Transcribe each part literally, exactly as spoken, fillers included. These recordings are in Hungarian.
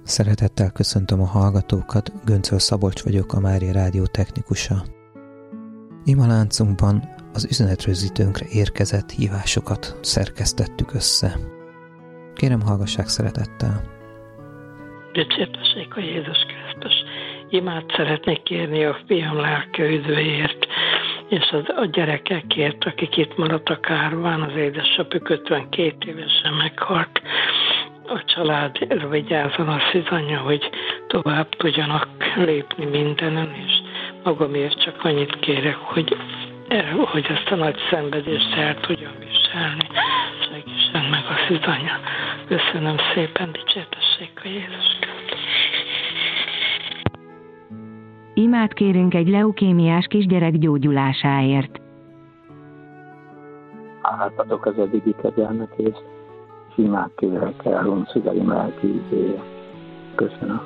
Szeretettel köszöntöm a hallgatókat, Göncöl Szabolcs vagyok, a Mária Rádió technikusa. Imaláncunkban az üzenetrögzítőnkre érkezett hívásokat szerkesztettük össze. Kérem, hallgassák szeretettel. Dicsértessék a Jézus Krisztus. Imát szeretnék kérni a fiam lelke üdvéért, és az, a gyerekekért, akik itt maradtak árván, az édesapjuk ötvenkét évesen meghalt. A családra vigyázzon a szizanya, hogy tovább tudjanak lépni mindenen, és magamért csak annyit kérek, hogy, hogy ezt a nagy szenvedést el tudjam viselni. Segítsen meg a szizanya. Köszönöm szépen, dicsértessék a Jézus Krisztus. Imát kérünk egy leukémiás kisgyerek gyógyulásáért. Hálát adok az eddigi kegyelmekért, és imát kérek elhunyt szüleim lelki üdvéért. Köszönöm.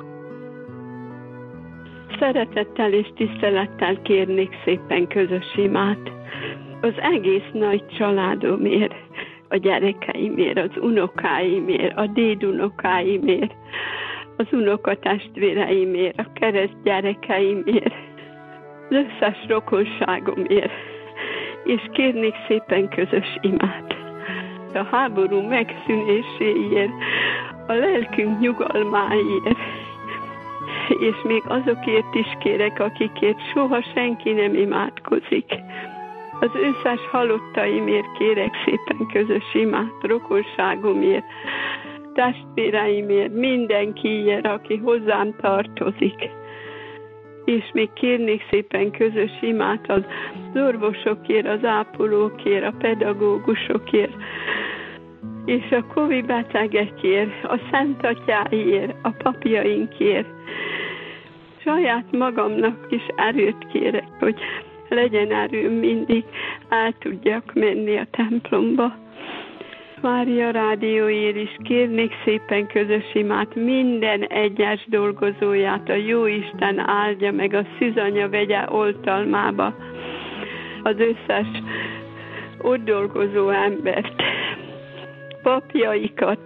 Szeretettel és tisztelettel kérnék szépen közös imát. Az egész nagy családomért, a gyerekeimért, az unokáimért, a dédunokáimért, az unokatestvéreimért, a kereszt gyerekeimért, az összes rokonságomért, és kérnék szépen közös imát. A háború megszűnéséért, a lelkünk nyugalmáért, és még azokért is kérek, akikért soha senki nem imádkozik. Az összes halottaimért kérek szépen közös imát, rokonságomért, testvéreimért, mindenkiért, aki hozzám tartozik. És még kérnék szépen közös imát az orvosokért, az ápolókért, a pedagógusokért, és a Covid betegekért, a Szent Atyáért, a papjainkért. Saját magamnak is erőt kérek, hogy legyen erőm mindig, el tudjak menni a templomba. Mária Rádióért is kérnék szépen közös imát, minden egyes dolgozóját a Jóisten áldja meg, a szűzanya vegye oltalmába az összes ott dolgozó embert, papjaikat.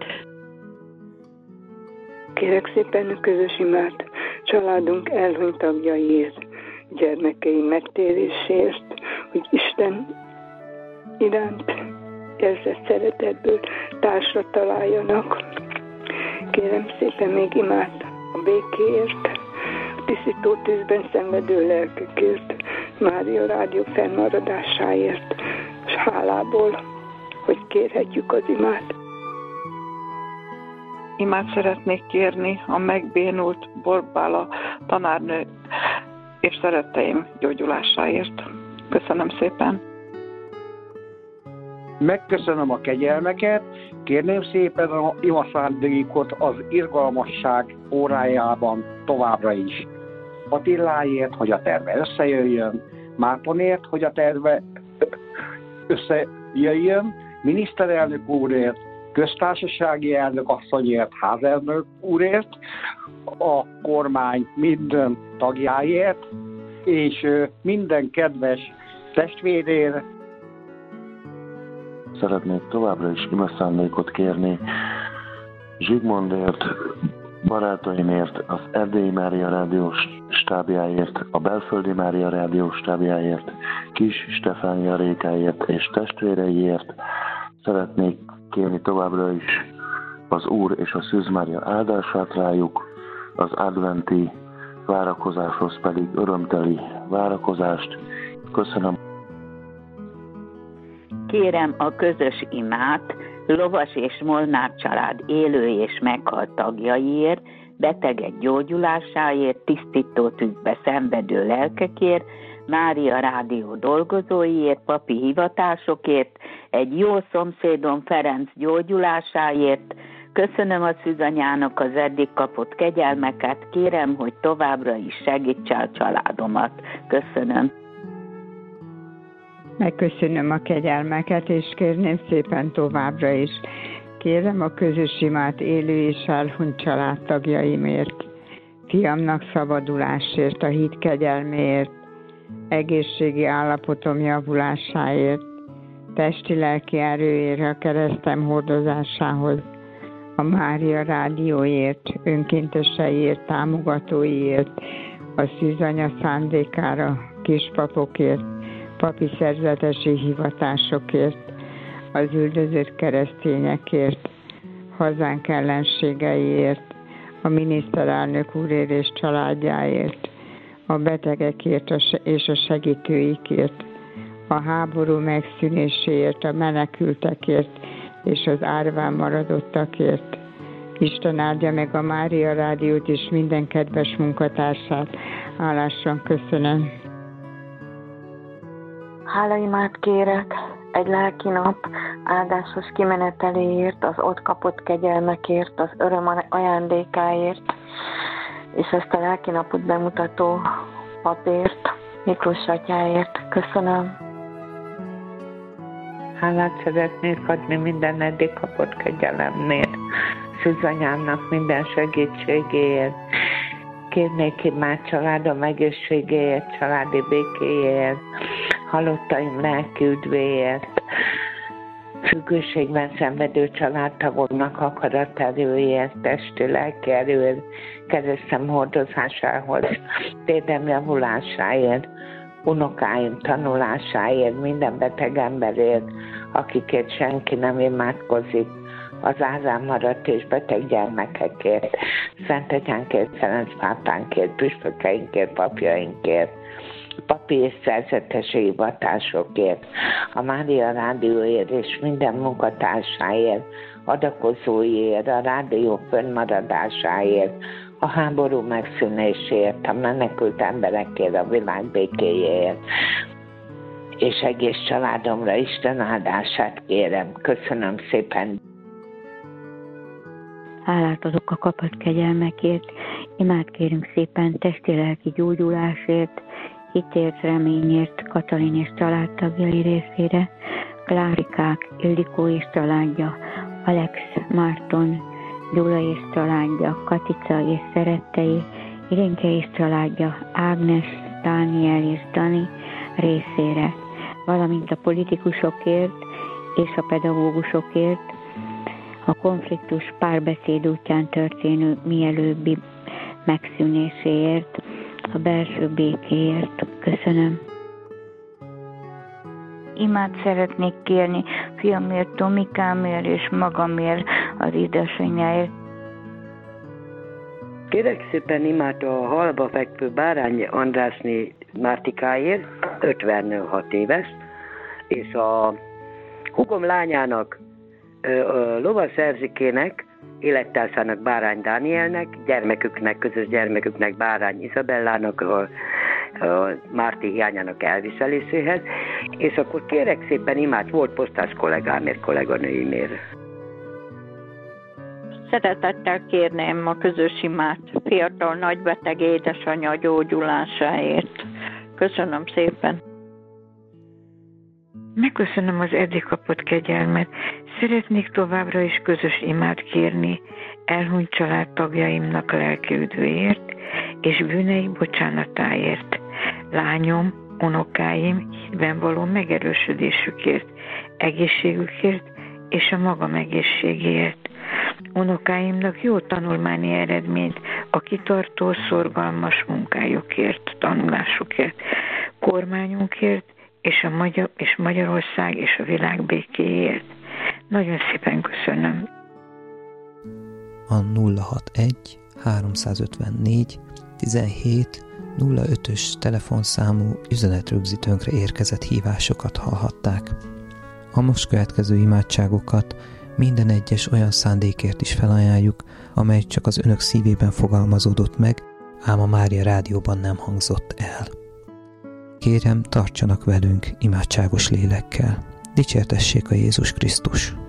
Kérek szépen közös imát családunk elhunyt tagjaiért, gyermekeim megtérésért, hogy Isten iránt érzett szeretetből társra találjanak. Kérem szépen még imát a békéért, a tisztító tűzben szenvedő lelkekért, Mária Rádió fennmaradásáért, és hálából, hogy kérhetjük az imát. Imát szeretnék kérni a megbénult Borbála tanárnő és szeretteim gyógyulásáért. Köszönöm szépen. Megköszönöm a kegyelmeket, kérném szépen a imaszándékot az irgalmasság órájában továbbra is. Attiláért, hogy a terve összejöjjön, Mártonért, hogy a terve összejöjjön, miniszterelnök úrért, köztársasági elnök asszonyért, házelnök úrért, a kormány minden tagjáért, és minden kedves testvérért. Szeretnék továbbra is imaszándékot kérni Zsigmondért, barátaimért, az Erdélyi Mária Rádió stábjáért, a Belföldi Mária Rádió stábjáért, Kis Stefánia Rékáért és testvéreiért. Szeretnék kérni továbbra is az Úr és a Szűz Mária áldását rájuk, az adventi várakozáshoz pedig örömteli várakozást. Köszönöm. Kérem a közös imát Lovas és Molnár család élő és meghalt tagjaiért, betegek gyógyulásáért, tisztító tűzbe szenvedő lelkekért, Mária Rádió dolgozóiért, papi hivatásokért, egy jó szomszédom Ferenc gyógyulásáért. Köszönöm a szűzanyának az eddig kapott kegyelmeket, kérem, hogy továbbra is segítse a családomat. Köszönöm. Megköszönöm a kegyelmeket, és kérném szépen továbbra is. Kérem a közös imát élő és elhunyt családtagjaimért, fiamnak szabadulásért, a hit kegyelméért, egészségi állapotom javulásáért, testi-lelki erőért a keresztem hordozásához, a Mária Rádióért, önkénteseiért, támogatóiért, a szűzanya szándékára, kispapokért, papi szerzetesi hivatásokért, az üldözött keresztényekért, hazánk ellenségeiért, a miniszterelnök úrért és családjáért, a betegekért és a segítőikért, a háború megszűnéséért, a menekültekért és az árván maradottakért. Isten áldja meg a Mária Rádiót és minden kedves munkatársát. Hálásan köszönöm. Hálaimát kérek egy lelki nap áldásos kimeneteléért, az ott kapott kegyelmekért, az öröm ajándékáért, és ezt a lelki napot bemutató papért, Miklós atyáért. Köszönöm. Hálát szeretnék adni minden eddig kapott kegyelemnél, Szűzanyámnak minden segítségéért. Kérnék imát családom egészségéért, családi békéért, halottaim lelki üdvéért, függőségben szenvedő családtagoknak akaraterőért, testi lelki erőért, keresztem hordozásához, térdem javulásáért, unokáim tanulásáért, minden beteg emberért, akikért senki nem imádkozik, az árán maradt és beteg gyermekekért, Szent Atyánkért, Ferenc pápánkért, püspökeinkért, papjainkért, papi és szerzetesi hivatásokért, a Mária Rádióért és minden munkatársáért, adakozóiért, a rádió fönnmaradásáért, a háború megszűnéséért, a menekült emberekért, a világ békéjéért, és egész családomra Isten áldását kérem. Köszönöm szépen. Hálát adok a kapott kegyelmekért, imát kérünk szépen testi-lelki gyógyulásért, hitért, reményért, Katalin és családtagjai részére, Klárikák, Ildikó és családja, Alex, Márton, Gyula és családja, Katica és szerettei, Irénke és családja, Ágnes, Dániel és Dani részére, valamint a politikusokért és a pedagógusokért, a konfliktus párbeszéd útján történő mielőbbi megszűnéséért, a belső békéért. Köszönöm. Imát szeretnék kérni fiamért, Tomikámért és magamért, az édesanyjáért. Kérek szépen imát a halba fekvő Bárányi Andrásné Mártikáért, ötvenhat éves, és a hugom lányának, Lovas Erzsikének, élettársának Bárány Dánielnek, gyermeküknek, közös gyermeküknek Bárány Izabellának, a, a Márti hiányának elviseléséhez, és akkor kérek szépen imát volt posztás kollégámért, kolléganőimért. Szeretettel kérném a közös imát fiatal nagybeteg édesanyja gyógyulásáért. Köszönöm szépen. Megköszönöm az eddig kapott kegyelmet. Szeretnék továbbra is közös imát kérni elhunyt családtagjaimnak lelki üdvéért és bűneik bocsánatáért. Lányom, unokáim hitben való megerősödésükért, egészségükért és a magam egészségéért. Unokáimnak jó tanulmányi eredményt a kitartó, szorgalmas munkájukért, tanulásukért, kormányunkért és, a Magyar- és Magyarország és a világ békéért. Nagyon szépen köszönöm. A nulla hatvanegy háromszázötvennégy tizenhét nulla ötös telefonszámú üzenetrögzítőnkre érkezett hívásokat hallhatták. A most következő imádságokat minden egyes olyan szándékért is felajánljuk, amely csak az önök szívében fogalmazódott meg, ám a Mária Rádióban nem hangzott el. Kérem, tartsanak velünk imádságos lélekkel. Dicsértessék a Jézus Krisztus!